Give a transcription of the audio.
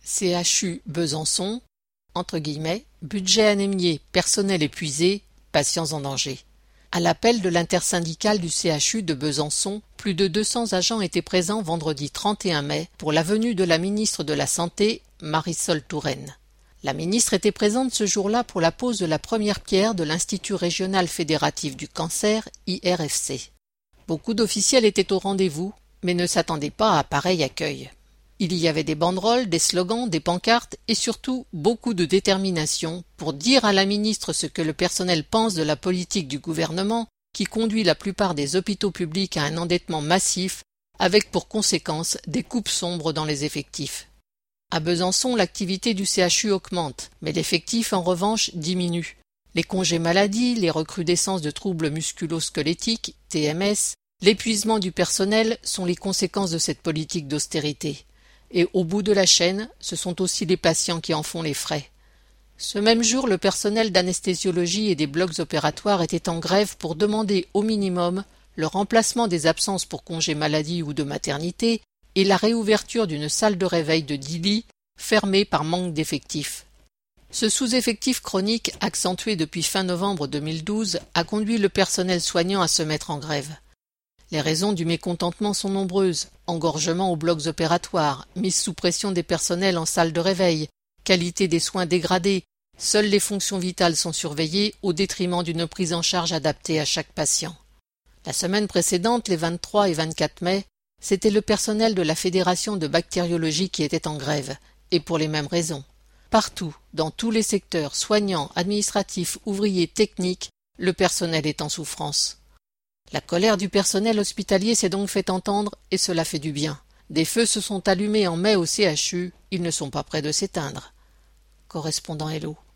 CHU Besançon, entre guillemets, budget anémié, personnel épuisé, patients en danger. À l'appel de l'intersyndicale du CHU de Besançon, plus de 200 agents étaient présents vendredi 31 mai pour la venue de la ministre de la Santé, Marisol Touraine. La ministre était présente ce jour-là pour la pose de la première pierre de l'Institut régional fédératif du cancer, IRFC. Beaucoup d'officiels étaient au rendez-vous, mais ne s'attendaient pas à pareil accueil. Il y avait des banderoles, des slogans, des pancartes et surtout beaucoup de détermination pour dire à la ministre ce que le personnel pense de la politique du gouvernement qui conduit la plupart des hôpitaux publics à un endettement massif avec pour conséquence des coupes sombres dans les effectifs. À Besançon, l'activité du CHU augmente, mais l'effectif en revanche diminue. Les congés maladie, les recrudescences de troubles musculo-squelettiques, TMS, l'épuisement du personnel sont les conséquences de cette politique d'austérité. Et au bout de la chaîne, ce sont aussi les patients qui en font les frais. Ce même jour, le personnel d'anesthésiologie et des blocs opératoires était en grève pour demander au minimum le remplacement des absences pour congé maladie ou de maternité et la réouverture d'une salle de réveil de 10 lits fermée par manque d'effectifs. Ce sous-effectif chronique, accentué depuis fin novembre 2012, a conduit le personnel soignant à se mettre en grève. Les raisons du mécontentement sont nombreuses. Engorgement aux blocs opératoires, mise sous pression des personnels en salle de réveil, qualité des soins dégradée, seules les fonctions vitales sont surveillées au détriment d'une prise en charge adaptée à chaque patient. La semaine précédente, les 23 et 24 mai, c'était le personnel de la Fédération de bactériologie qui était en grève, et pour les mêmes raisons. Partout, dans tous les secteurs, soignants, administratifs, ouvriers, techniques, le personnel est en souffrance. La colère du personnel hospitalier s'est donc fait entendre et cela fait du bien. Des feux se sont allumés en mai au CHU, ils ne sont pas près de s'éteindre. Correspondant Hello.